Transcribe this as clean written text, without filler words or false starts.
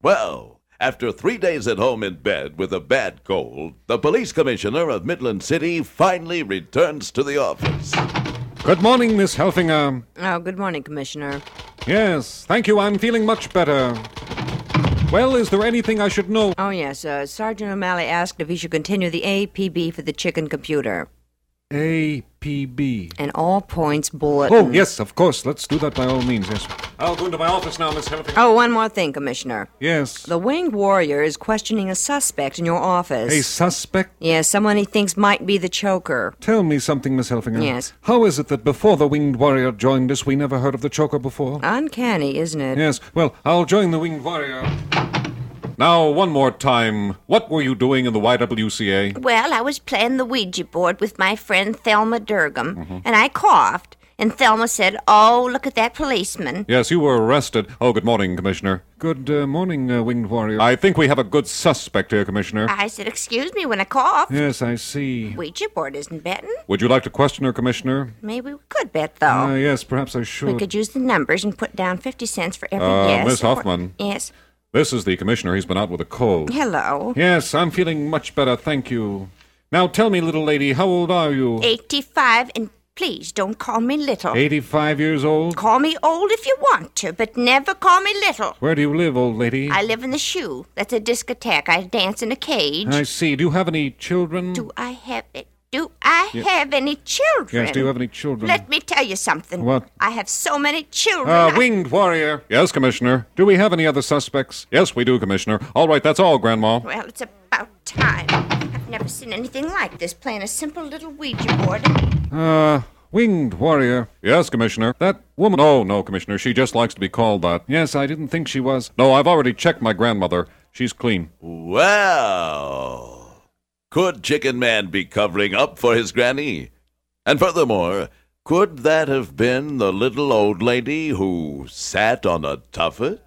Well, after 3 days at home in bed with a bad cold, the police commissioner of Midland City finally returns to the office. Good morning, Miss Helfinger. Oh, good morning, Commissioner. Yes, thank you. I'm feeling much better. Well, is there anything I should know? Oh, yes. Sergeant O'Malley asked if he should continue the APB for the chicken computer. APB. An all-points bulletin. Oh, yes, of course. Let's do that by all means, yes. I'll go into my office now, Miss Helfinger. Oh, one more thing, Commissioner. Yes. The winged warrior is questioning a suspect in your office. A suspect? Yes, someone he thinks might be the choker. Tell me something, Miss Helfinger. Yes. How is it that before the Winged Warrior joined us, we never heard of the choker before? Uncanny, isn't it? Yes. Well, I'll join the Winged Warrior. Now, one more time. What were you doing in the YWCA? Well, I was playing the Ouija board with my friend Thelma Durgam, and I coughed, and Thelma said, "Oh, look at that policeman." Yes, you were arrested. Oh, good morning, Commissioner. Good morning, Winged Warrior. I think we have a good suspect here, Commissioner. I said, "Excuse me," when I coughed. Yes, I see. Ouija board isn't betting. Would you like to question her, Commissioner? Maybe we could bet, though. Yes, perhaps I should. We could use the numbers and put down 50 cents for every yes. Miss Hoffman. Yes. This is the Commissioner. He's been out with a cold. Hello. Yes, I'm feeling much better, thank you. Now tell me, little lady, how old are you? 85, and please don't call me little. 85 years old? Call me old if you want to, but never call me little. Where do you live, old lady? I live in the shoe. That's a discotheque. I dance in a cage. I see. Do you have any children? Do I have any children? Yes, do you have any children? Let me tell you something. What? I have so many children. Winged Warrior. Yes, Commissioner. Do we have any other suspects? Yes, we do, Commissioner. All right, that's all, Grandma. Well, it's about time. I've never seen anything like this, playing a simple little Ouija board. Winged Warrior. Yes, Commissioner. That woman... Oh, no, Commissioner. She just likes to be called that. Yes, I didn't think she was. No, I've already checked my grandmother. She's clean. Well, could Chicken Man be covering up for his granny? And furthermore, could that have been the little old lady who sat on a tuffet?